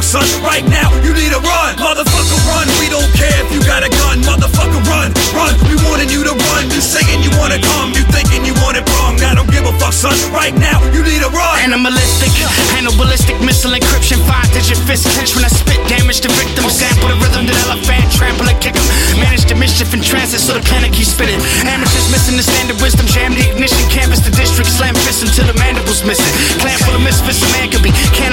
son. Right now, you need to run. Motherfucker, run. We don't care if you got a gun. Motherfucker, run. Run. We wanting you to run. You saying you wanna come. You thinking you want it wrong. I don't give a fuck, son. Right now, you need to run. Animalistic, handle ballistic missile encryption. 5-digit fist clench when I spit. Damage the victim. Sample the rhythm that elephant. Trample and kick 'em. Manage the mischief in transit so the planet keeps spinning. Amateurs missing the standard wisdom. Jam the ignition. Canvas the district. Slam fist until the mandible's missing. Clan full of misfits. A man could be. Can't